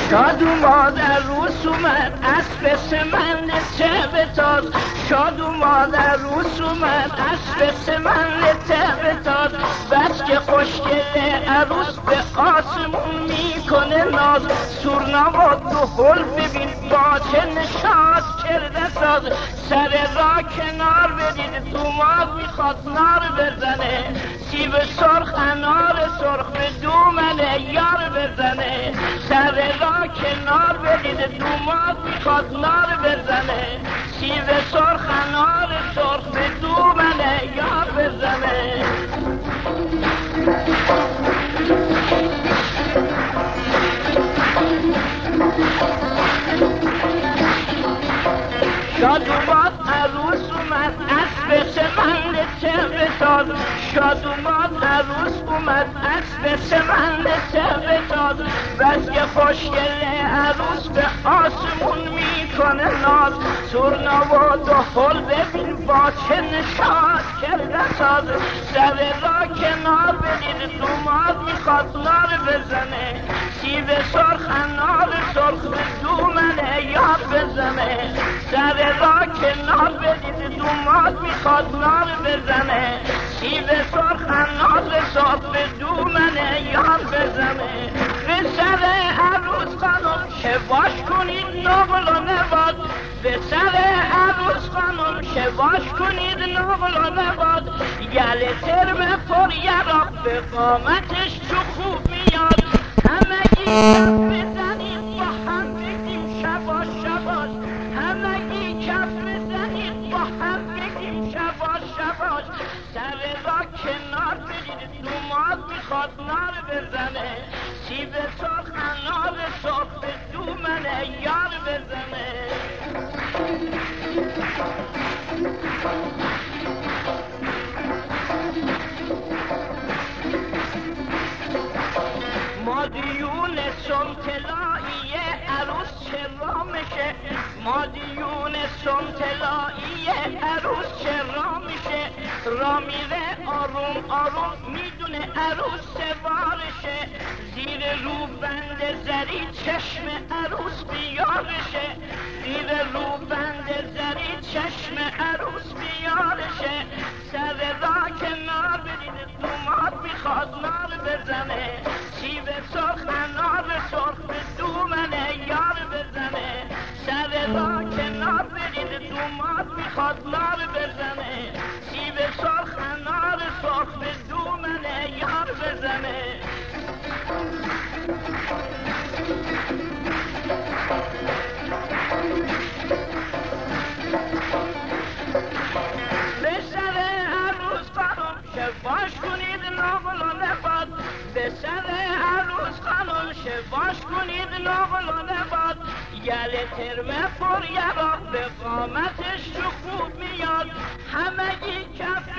شاد اومد عروس اومد اسب سمن چه بتاز شاد اومد عروس اومد اسب سمن چه بتاز بس که خوشگله عروس به آسمون میکنه ناز سورنا و دهل ببین با چه نشاط کرده ساز سر را کنار بدید دوماد میخواد نار بزنه سیب سرخ انار سرخ به دومن یار بزنه سر را کنار بدید دوماد میخواد نار بزنه سیب سرخ انار سرخ به دومن یار بزنه شاد اومد عروس اومد اسب سمن چه بتاز شاد اومد عروس اومد اسب سمن چه بتاز بس که خوشگله عروس به آسمون میکنه ناز سورنا و دهل ببین با چه نشاط کرده ساز سر را کنار بدید دوماد میخواد نار بزنه سیب سرخ انار سرخ به دومن یاد بزنه سر را کنار بدید دوماد میخواد نار بزنه سیب سرخ انار سرخ به دومن یاد بزنه به سر عروس خانم شواش کنید نقل و نباد به سر عروس خانم شواش کنید نقل و نباد گل ترم پر یراب به قامتش چو خوب میاد همگی کف بزنید با هم بگیم شباش شباش همگی کف بزنید با هم بگیم شباش شباش سر را کنار بدید دوماد میخواد نار بزنه سیب سرخ انار سرخ به دومن یار بزنه مادیون سمتلایی عروس چرا میشه مادیون سمتلایی عروس چرا میشه را میره آروم آروم میدونه عروس سوارشه زیر رو بند زری چشم عروس بیارشه زیر رو بند زری چشم عروس بیارشه سر را کنار بدید دوماد میخواد نار بزنه سیب سرخ انار سرخ به دومن یار بزنه سر را کنار بدید دوماد میخواد نار بزنه سیب سرخ انار سرخ به دومن یار بزنه به سر عروس خانم شواش کنید نقل و نباد به سر عروس خانم شواش کنید نقل و نباد گل ترمه پر یراب به قامتش چو خوب میاد همگی کف